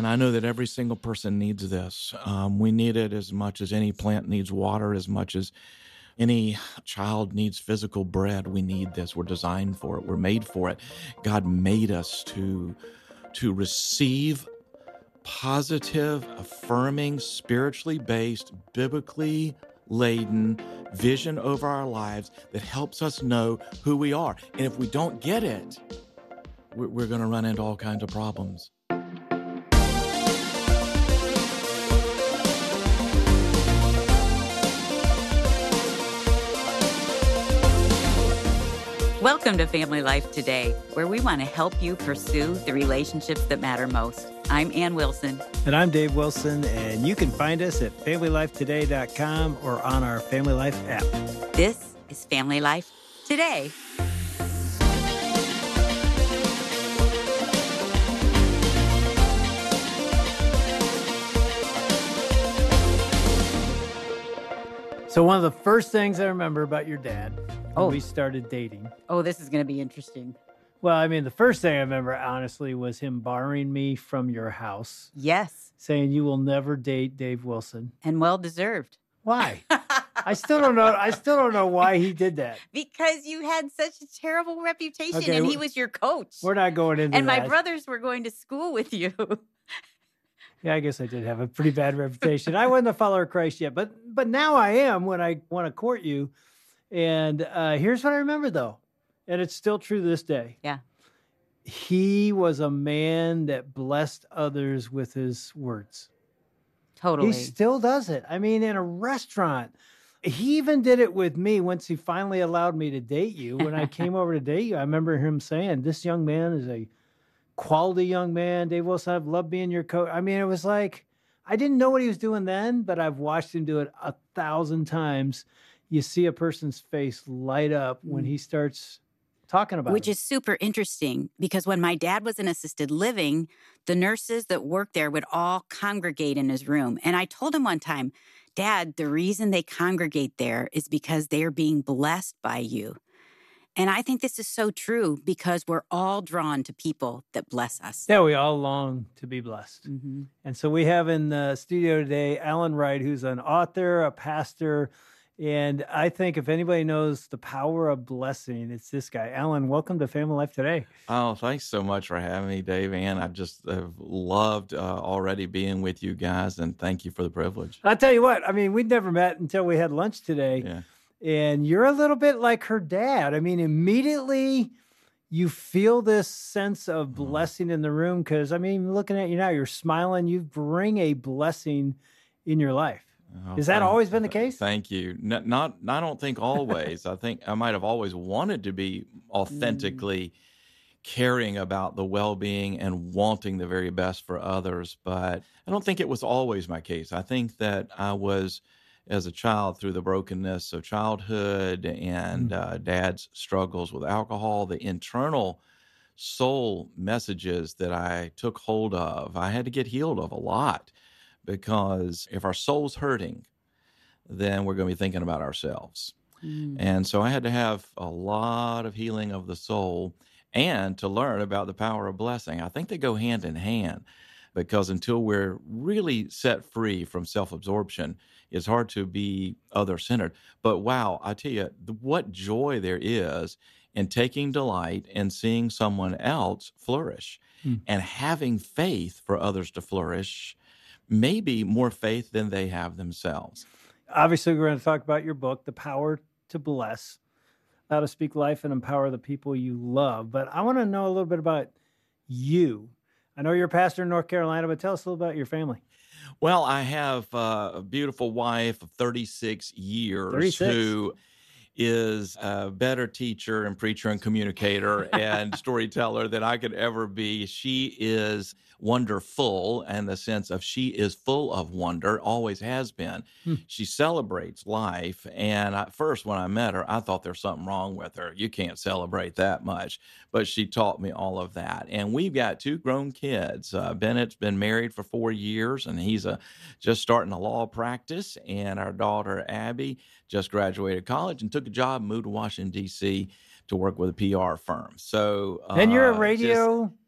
And I know that every single person needs this. We need it as much as any plant needs water, as much as any child needs physical bread. We need this. We're designed for it. We're made for it. God made us to receive positive, affirming, spiritually based, biblically laden vision over our lives that helps us know who we are. And if we don't get it, we're going to run into all kinds of problems. Welcome to Family Life Today, where we want to help you pursue the relationships that matter most. I'm Ann Wilson. And I'm Dave Wilson, and you can find us at FamilyLifeToday.com or on our Family Life app. This is Family Life Today. So one of the first things I remember about your dad when we started dating. Oh, this is going to be interesting. Well, I mean, the first thing I remember, honestly, was him barring me from your house. Yes. Saying you will never date Dave Wilson. And well deserved. Why? I still don't know why he did that. Because you had such a terrible reputation and he was your coach. We're not going into and that. And my brothers were going to school with you. Yeah, I guess I did have a pretty bad reputation. I wasn't a follower of Christ yet, but now I am when I want to court you. And here's what I remember, though, and it's still true to this day. Yeah. He was a man that blessed others with his words. Totally. He still does it. I mean, in a restaurant. He even did it with me once he finally allowed me to date you. When I came over to date you, I remember him saying, this young man is a quality young man. Dave Wilson, I've loved being your coach. I mean, it was like, I didn't know what he was doing then, but I've watched him do it 1,000 times. You see a person's face light up when he starts talking about it. Which is super interesting because when my dad was in assisted living, the nurses that worked there would all congregate in his room. And I told him one time, Dad, the reason they congregate there is because they are being blessed by you. And I think this is so true because we're all drawn to people that bless us. Yeah, we all long to be blessed. Mm-hmm. And so we have in the studio today, Alan Wright, who's an author, a pastor, and I think if anybody knows the power of blessing, it's this guy. Alan, welcome to Family Life Today. Oh, thanks so much for having me, Dave. And I just have loved already being with you guys, and thank you for the privilege. I'll tell you what, I mean, we'd never met until we had lunch today. Yeah. And you're a little bit like her dad. I mean, immediately you feel this sense of blessing in the room because, I mean, looking at you now, you're smiling. You bring a blessing in your life. Oh, has that always been the case? Thank you. Not I don't think always. I think I might have always wanted to be authentically caring about the well-being and wanting the very best for others, but I don't think it was always my case. I think that I was, as a child, through the brokenness of childhood and dad's struggles with alcohol, the internal soul messages that I took hold of, I had to get healed of a lot. Because if our soul's hurting, then we're going to be thinking about ourselves. And so I had to have a lot of healing of the soul and to learn about the power of blessing. I think they go hand in hand because until we're really set free from self-absorption, it's hard to be other-centered. But wow, I tell you, what joy there is in taking delight in seeing someone else flourish and having faith for others to flourish. Maybe more faith than they have themselves. Obviously, we're going to talk about your book, The Power to Bless, How to Speak Life and Empower the People You Love. But I want to know a little bit about you. I know you're a pastor in North Carolina, but tell us a little about your family. Well, I have a beautiful wife of 36 years 36. Who is a better teacher and preacher and communicator and storyteller than I could ever be. She is wonderful in the sense of she is full of wonder, always has been. She celebrates life. And at first, when I met her, I thought there's something wrong with her. You can't celebrate that much. But she taught me all of that. And we've got 2 grown kids. Bennett's been married for 4 years, and he's just starting a law practice. And our daughter, Abby, just graduated college and took a job, moved to Washington, D.C. to work with a PR firm. So, and you're a radio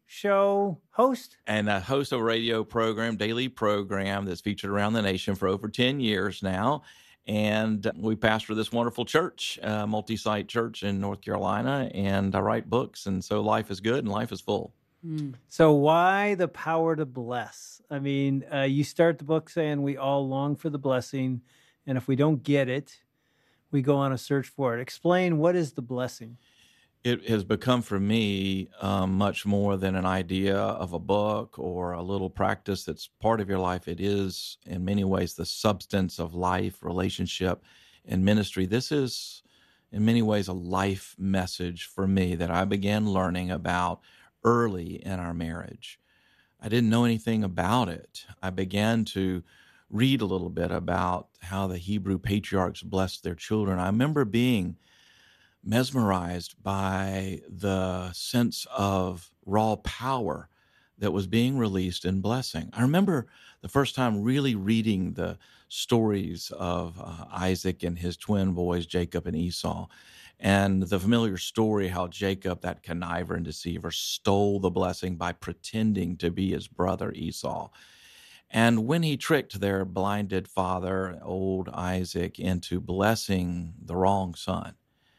show host. And I host a radio program, daily program that's featured around the nation for over 10 years now. And we pastor this wonderful church, multi-site church in North Carolina, and I write books. And so life is good and life is full. So why the power to bless? I mean, you start the book saying we all long for the blessing, and if we don't get it, we go on a search for it. Explain, what is the blessing? It has become for me much more than an idea of a book or a little practice that's part of your life. It is, in many ways, the substance of life, relationship, and ministry. This is, in many ways, a life message for me that I began learning about early in our marriage. I didn't know anything about it. I began to read a little bit about how the Hebrew patriarchs blessed their children. I remember being mesmerized by the sense of raw power that was being released in blessing. I remember the first time really reading the stories of Isaac and his twin boys, Jacob and Esau, and the familiar story how Jacob, that conniver and deceiver, stole the blessing by pretending to be his brother Esau. And when he tricked their blinded father, old Isaac, into blessing the wrong son,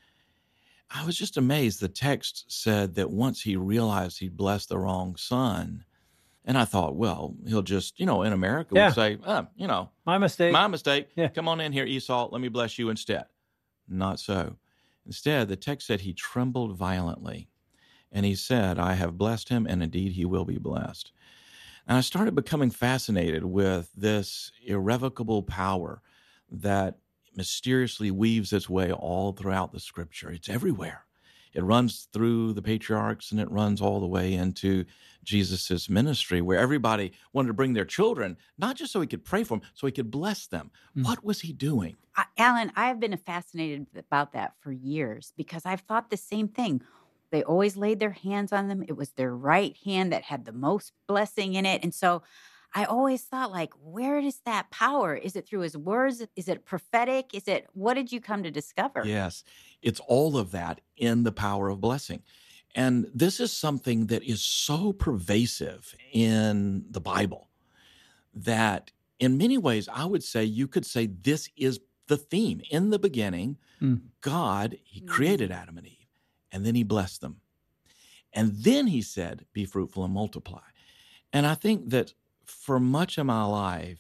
I was just amazed. The text said that once he realized he'd blessed the wrong son, and I thought, well, he'll just, in America, we'd say, my mistake. My mistake. Yeah. Come on in here, Esau. Let me bless you instead. Not so. Instead, the text said he trembled violently, and he said, I have blessed him, and indeed he will be blessed. And I started becoming fascinated with this irrevocable power that mysteriously weaves its way all throughout the scripture. It's everywhere. It runs through the patriarchs and it runs all the way into Jesus's ministry, where everybody wanted to bring their children, not just so he could pray for them, so he could bless them. What was he doing? Alan, I have been fascinated about that for years because I've thought the same thing. They always laid their hands on them. It was their right hand that had the most blessing in it. And so I always thought, like, where is that power? Is it through his words? Is it prophetic? What did you come to discover? Yes, it's all of that in the power of blessing. And this is something that is so pervasive in the Bible that in many ways, I would say you could say this is the theme. In the beginning, God, he created Adam and Eve, and then he blessed them. And then he said, be fruitful and multiply. And I think that for much of my life,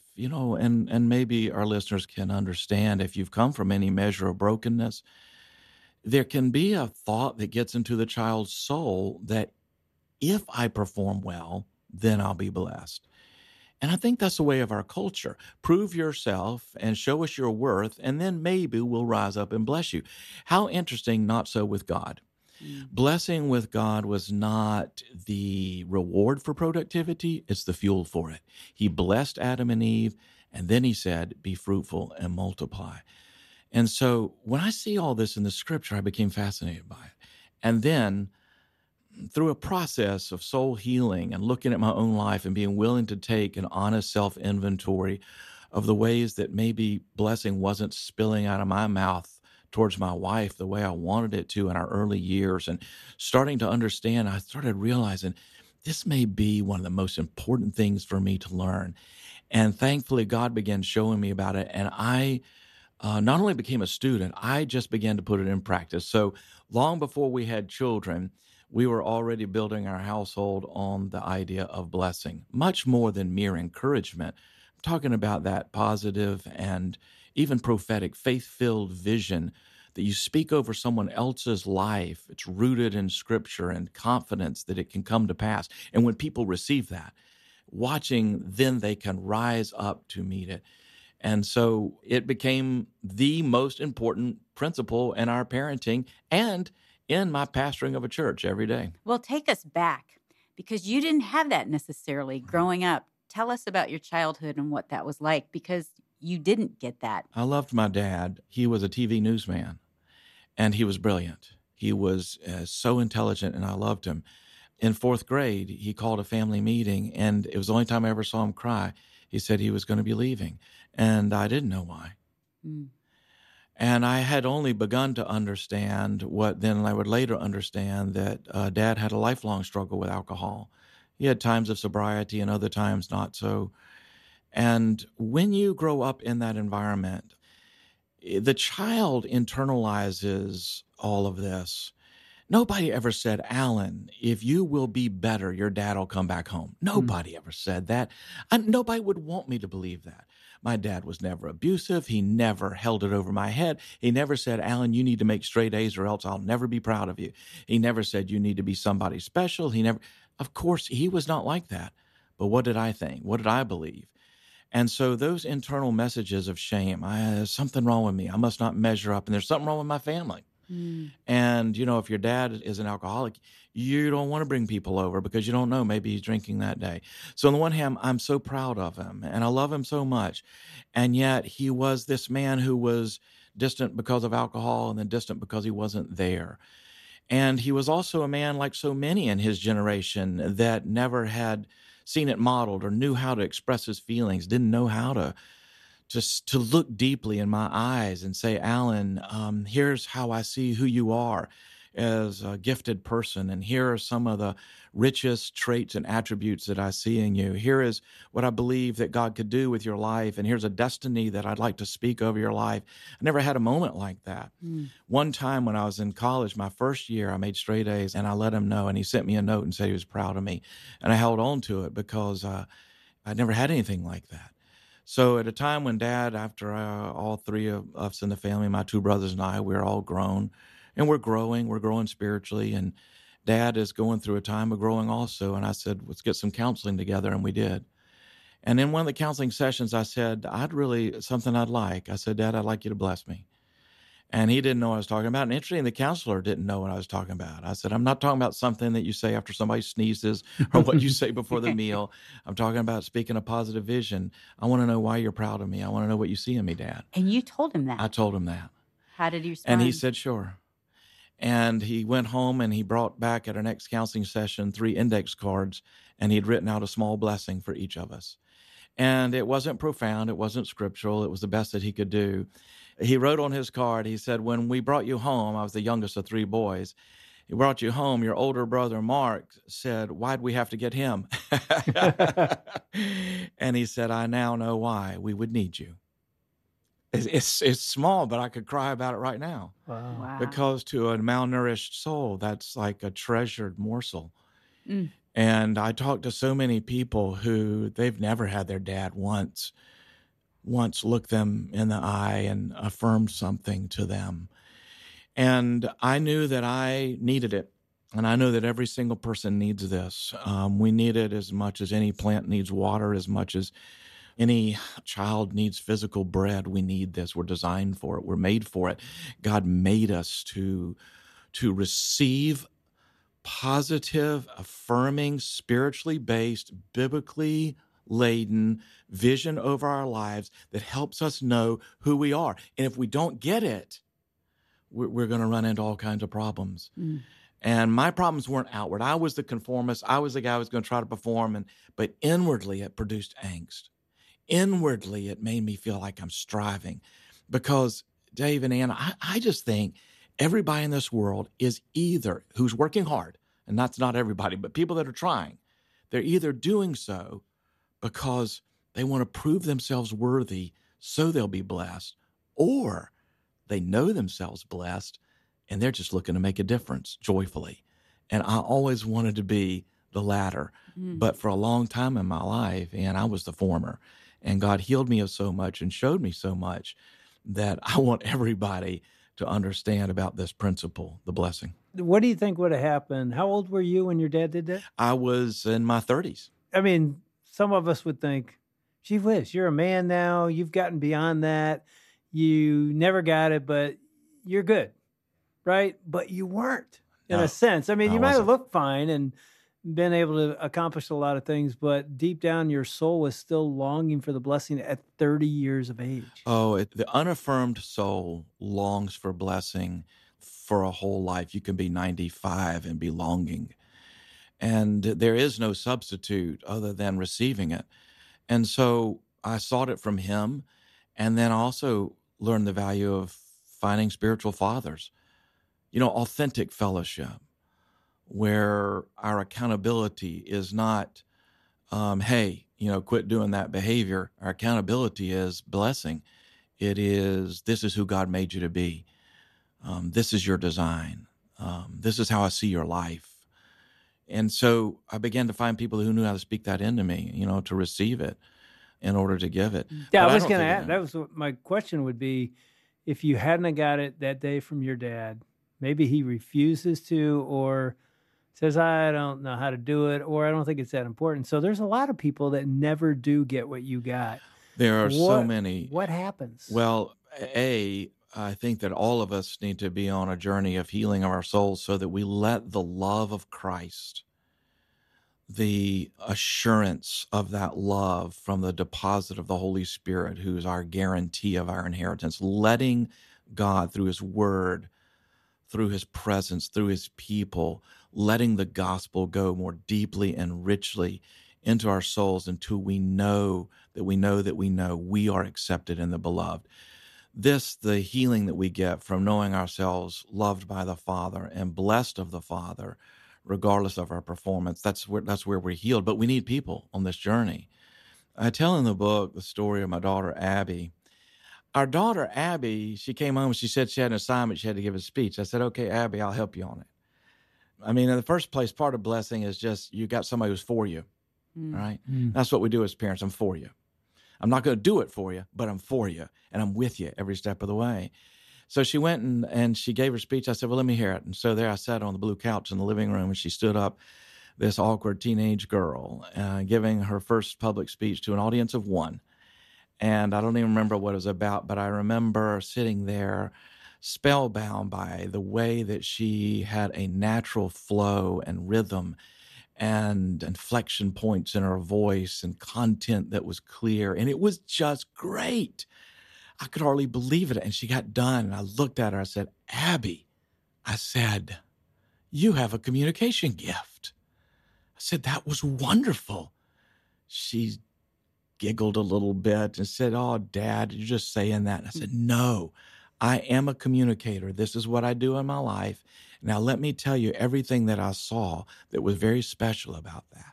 and maybe our listeners can understand if you've come from any measure of brokenness, there can be a thought that gets into the child's soul that if I perform well, then I'll be blessed. And I think that's the way of our culture. Prove yourself and show us your worth, and then maybe we'll rise up and bless you. How interesting, not so with God. Blessing with God was not the reward for productivity, it's the fuel for it. He blessed Adam and Eve, and then he said, be fruitful and multiply. And so when I see all this in the scripture, I became fascinated by it. And then through a process of soul healing and looking at my own life and being willing to take an honest self-inventory of the ways that maybe blessing wasn't spilling out of my mouth towards my wife the way I wanted it to in our early years, and starting to understand, I started realizing this may be one of the most important things for me to learn. And thankfully, God began showing me about it. And I not only became a student, I just began to put it in practice. So long before we had children, we were already building our household on the idea of blessing, much more than mere encouragement. I'm talking about that positive and even prophetic, faith-filled vision that you speak over someone else's life. It's rooted in scripture and confidence that it can come to pass. And when people receive that, watching, then they can rise up to meet it. And so it became the most important principle in our parenting and in my pastoring of a church every day. Well, take us back, because you didn't have that necessarily growing up. Tell us about your childhood and what that was like, because you didn't get that. I loved my dad. He was a TV newsman, and he was brilliant. He was so intelligent, and I loved him. In fourth grade, he called a family meeting, and it was the only time I ever saw him cry. He said he was going to be leaving, and I didn't know why. And I had only begun to understand what then I would later understand, that Dad had a lifelong struggle with alcohol. He had times of sobriety and other times not so. And when you grow up in that environment, the child internalizes all of this. Nobody ever said, Alan, if you will be better, your dad will come back home. Nobody ever said that. Nobody would want me to believe that. My dad was never abusive. He never held it over my head. He never said, Alan, you need to make straight A's or else I'll never be proud of you. He never said you need to be somebody special. Of course, he was not like that. But what did I think? What did I believe? And so those internal messages of shame, there's something wrong with me. I must not measure up. And there's something wrong with my family. And, if your dad is an alcoholic, you don't want to bring people over because you don't know, maybe he's drinking that day. So on the one hand, I'm so proud of him and I love him so much. And yet he was this man who was distant because of alcohol and then distant because he wasn't there. And he was also a man like so many in his generation that never had seen it modeled or knew how to express his feelings, didn't know how to just to look deeply in my eyes and say, Alan, here's how I see who you are as a gifted person. And here are some of the richest traits and attributes that I see in you. Here is what I believe that God could do with your life. And here's a destiny that I'd like to speak over your life. I never had a moment like that. One time when I was in college, my first year, I made straight A's and I let him know. And he sent me a note and said he was proud of me. And I held on to it because I never had anything like that. So at a time when Dad, after all three of us in the family, my two brothers and I, we're all grown and we're growing spiritually. And Dad is going through a time of growing also. And I said, let's get some counseling together. And we did. And in one of the counseling sessions, I said, something I'd like. I said, Dad, I'd like you to bless me. And he didn't know what I was talking about. And interestingly, the counselor didn't know what I was talking about. I said, I'm not talking about something that you say after somebody sneezes or what you say before the meal. I'm talking about speaking a positive vision. I want to know why you're proud of me. I want to know what you see in me, Dad. And you told him that? I told him that. How did he respond? And he said, sure. And he went home and he brought back at our next counseling session 3 index cards, and he'd written out a small blessing for each of us. And it wasn't profound. It wasn't scriptural. It was the best that he could do. He wrote on his card, he said, when we brought you home, I was the youngest of 3 boys. He brought you home. Your older brother, Mark, said, why'd we have to get him? And he said, I now know why. We would need you. It's small, but I could cry about it right now. Wow. Because to a malnourished soul, that's like a treasured morsel. Mm. And I talk to so many people who they've never had their dad once look them in the eye and affirmed something to them. And I knew that I needed it. And I know that every single person needs this. We need it as much as any plant needs water, as much as any child needs physical bread. We need this. We're designed for it. We're made for it. God made us to receive positive, affirming, spiritually based, biblically laden vision over our lives that helps us know who we are. And if we don't get it, we're going to run into all kinds of problems. And my problems weren't outward. I was the conformist. I was the guy who was going to try to perform. But inwardly, it produced angst. Inwardly, it made me feel like I'm striving. Because, Dave and Ann, I just think everybody in this world is either, who's working hard, and that's not everybody, but people that are trying, they're either doing so because they want to prove themselves worthy so they'll be blessed, or they know themselves blessed and they're just looking to make a difference joyfully. And I always wanted to be the latter. But for a long time in my life, and I was the former. And God healed me of so much and showed me so much that I want everybody to understand about this principle, the blessing. What do you think would have happened? How old were you when your dad did that? I was in my 30s. I mean, some of us would think, gee whiz, you're a man now. You've gotten beyond that. You never got it, but you're good, right? But you weren't, in a sense. I mean, you might have looked fine and been able to accomplish a lot of things, but deep down your soul was still longing for the blessing at 30 years of age. Oh, the unaffirmed soul longs for blessing for a whole life. You can be 95 and be longing. And there is no substitute other than receiving it. And so I sought it from him. And then also learned the value of finding spiritual fathers, authentic fellowship where our accountability is not, hey, quit doing that behavior. Our accountability is blessing. It is, this is who God made you to be. This is your design. This is how I see your life. And so I began to find people who knew how to speak that into me, to receive it in order to give it. Yeah, But I was don't going to think ask, that was what my question would be. If you hadn't have got it that day from your dad, maybe he refuses to, or says, I don't know how to do it, or I don't think it's that important. So there's a lot of people that never do get what you got. There are so many. What happens? Well, I think that all of us need to be on a journey of healing of our souls so that we let the love of Christ, the assurance of that love from the deposit of the Holy Spirit, who is our guarantee of our inheritance, letting God through his word, through his presence, through his people, letting the gospel go more deeply and richly into our souls until we know that we know that we know we are accepted in the beloved. The healing that we get from knowing ourselves loved by the Father and blessed of the Father, regardless of our performance, that's where we're healed. But we need people on this journey. I tell in the book the story of my daughter, Abby. Our daughter, Abby, she came home and she said she had an assignment. She had to give a speech. I said, okay, Abby, I'll help you on it. I mean, in the first place, part of blessing is just you got somebody who's for you, right? That's what we do as parents. I'm for you. I'm not going to do it for you, but I'm for you, and I'm with you every step of the way. So she went and she gave her speech. I said, well, let me hear it. And so there I sat on the blue couch in the living room, and she stood up, this awkward teenage girl, giving her first public speech to an audience of one. And I don't even remember what it was about, but I remember sitting there spellbound by the way that she had a natural flow and rhythm and inflection points in her voice and content that was clear. And it was just great. I could hardly believe it. And she got done. And I looked at her. I said, Abby, I said, you have a communication gift. I said, that was wonderful. She giggled a little bit and said, oh, Dad, you're just saying that. And I said, no, I am a communicator. This is what I do in my life. Now, let me tell you everything that I saw that was very special about that.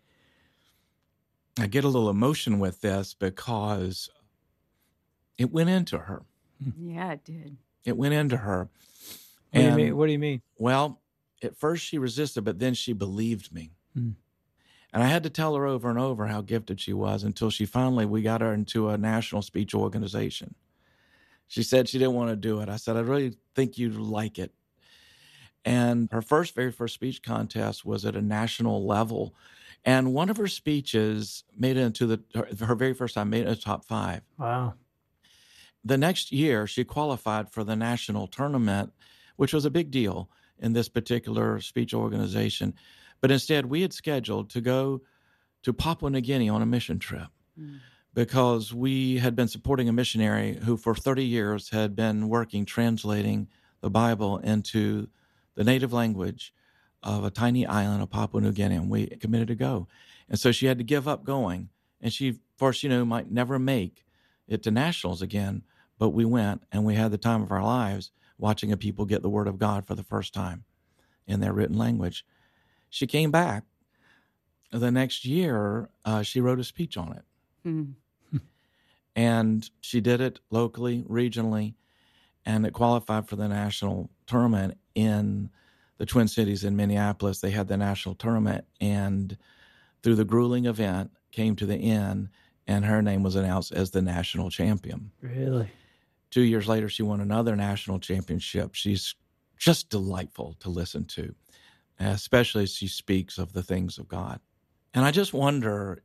I get a little emotion with this because it went into her. Yeah, it did. It went into her. What do you mean? Well, at first she resisted, but then she believed me. And I had to tell her over and over how gifted she was until we got her into a national speech organization. She said she didn't want to do it. I said, I really think you'd like it. And her very first speech contest was at a national level. And one of her speeches made it into her very first time, made it into top 5. Wow. The next year, she qualified for the national tournament, which was a big deal in this particular speech organization. But instead, we had scheduled to go to Papua New Guinea on a mission trip because we had been supporting a missionary who for 30 years had been working, translating the Bible into the native language of a tiny island of Papua New Guinea, and we committed to go. And so she had to give up going, and she, of course, might never make it to nationals again, but we went, and we had the time of our lives watching a people get the word of God for the first time in their written language. She came back. The next year, she wrote a speech on it. And she did it locally, regionally, and it qualified for the national tournament in the Twin Cities in Minneapolis. They had the national tournament, and through the grueling event, came to the end, and her name was announced as the national champion. Really? 2 years later, she won another national championship. She's just delightful to listen to, especially as she speaks of the things of God. And I just wonder,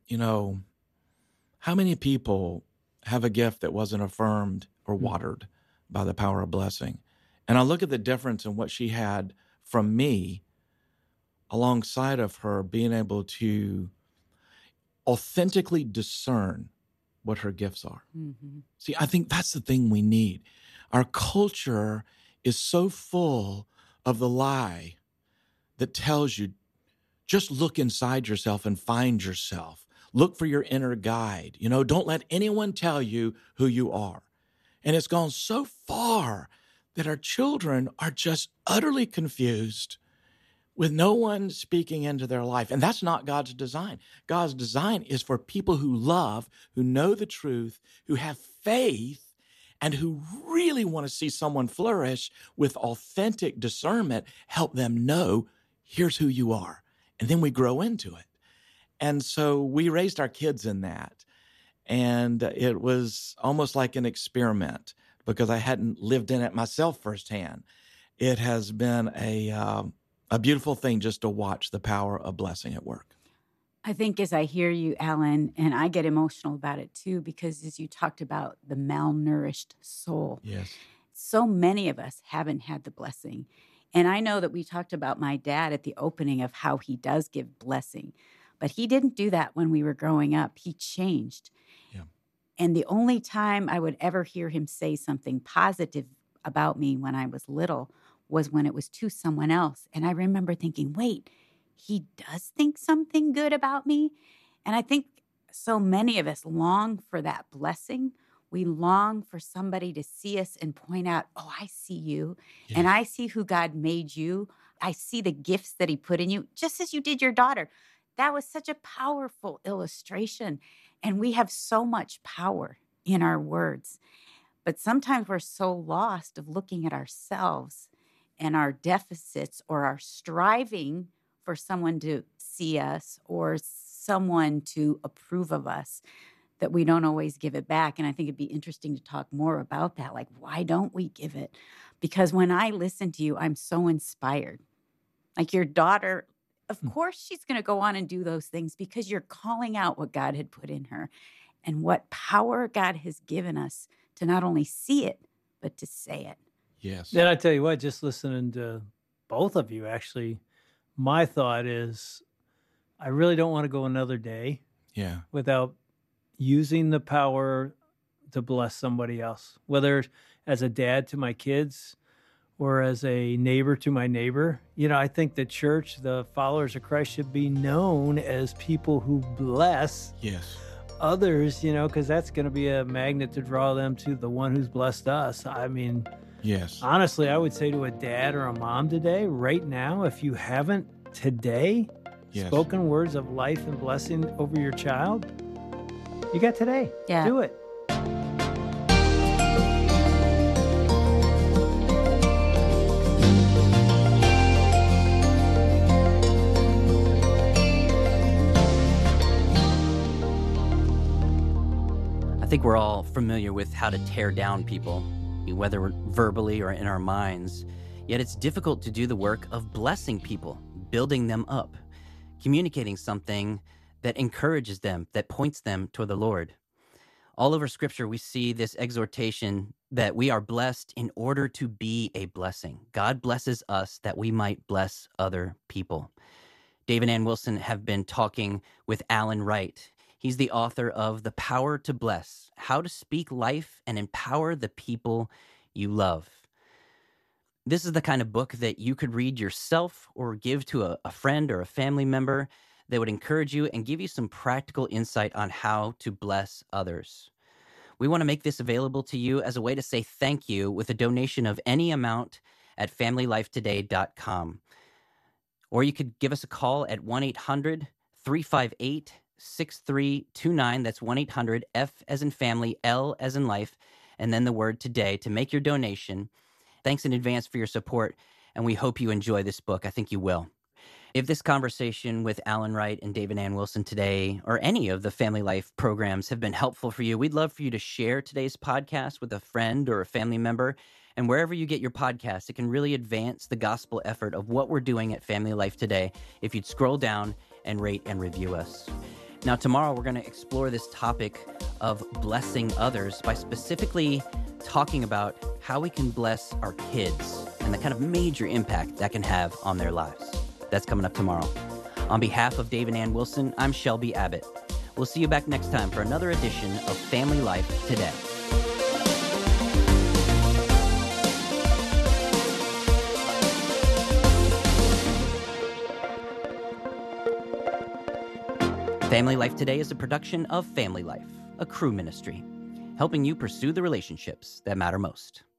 how many people have a gift that wasn't affirmed or watered by the power of blessing? And I look at the difference in what she had from me alongside of her being able to authentically discern what her gifts are. See, I think that's the thing we need. Our culture is so full of the lie that tells you, just look inside yourself and find yourself. Look for your inner guide. Don't let anyone tell you who you are. And it's gone so far that our children are just utterly confused with no one speaking into their life. And that's not God's design. God's design is for people who love, who know the truth, who have faith, and who really want to see someone flourish with authentic discernment, help them know, here's who you are. And then we grow into it. And so we raised our kids in that. And it was almost like an experiment because I hadn't lived in it myself firsthand. It has been a beautiful thing just to watch the power of blessing at work. I think as I hear you, Alan, and I get emotional about it too, because as you talked about the malnourished soul, yes, so many of us haven't had the blessing. And I know that we talked about my dad at the opening of how he does give blessing, but he didn't do that when we were growing up. He changed. Yeah. And the only time I would ever hear him say something positive about me when I was little was when it was to someone else. And I remember thinking, wait, he does think something good about me? And I think so many of us long for that blessing. We long for somebody to see us and point out, oh, I see you. Yes. And I see who God made you. I see the gifts that he put in you, just as you did your daughter. That was such a powerful illustration. And we have so much power in our words. But sometimes we're so lost of looking at ourselves and our deficits or our striving for someone to see us or someone to approve of us that we don't always give it back. And I think it'd be interesting to talk more about that. Like, why don't we give it? Because when I listen to you, I'm so inspired. Like your daughter, of course, she's going to go on and do those things because you're calling out what God had put in her and what power God has given us to not only see it, but to say it. Yes. Then I tell you what, just listening to both of you, actually, my thought is I really don't want to go another day without using the power to bless somebody else, whether as a dad to my kids or as a neighbor to my neighbor. You know, I think the church, the followers of Christ, should be known as people who bless others, you know, because that's going to be a magnet to draw them to the one who's blessed us. I mean, honestly, I would say to a dad or a mom today, right now, if you haven't today spoken words of life and blessing over your child, you got today. Yeah. Do it. I think we're all familiar with how to tear down people, whether verbally or in our minds. Yet it's difficult to do the work of blessing people, building them up, communicating something that encourages them, that points them toward the Lord. All over Scripture, we see this exhortation that we are blessed in order to be a blessing. God blesses us that we might bless other people. Dave and Ann Wilson have been talking with Alan Wright. He's the author of The Power to Bless, How to Speak Life and Empower the People You Love. This is the kind of book that you could read yourself or give to a friend or a family member that would encourage you and give you some practical insight on how to bless others. We want to make this available to you as a way to say thank you with a donation of any amount at familylifetoday.com. Or you could give us a call at 1-800-358-6329. That's 1-800-F as in family, L as in life, and then the word today to make your donation. Thanks in advance for your support, and we hope you enjoy this book. I think you will. If this conversation with Alan Wright and Dave and Ann Wilson today, or any of the Family Life programs, have been helpful for you, we'd love for you to share today's podcast with a friend or a family member. And wherever you get your podcasts, it can really advance the gospel effort of what we're doing at Family Life Today if you'd scroll down and rate and review us. Now, tomorrow we're going to explore this topic of blessing others by specifically talking about how we can bless our kids and the kind of major impact that can have on their lives. That's coming up tomorrow. On behalf of Dave and Ann Wilson, I'm Shelby Abbott. We'll see you back next time for another edition of Family Life Today. Family Life Today is a production of Family Life, a Cru ministry, helping you pursue the relationships that matter most.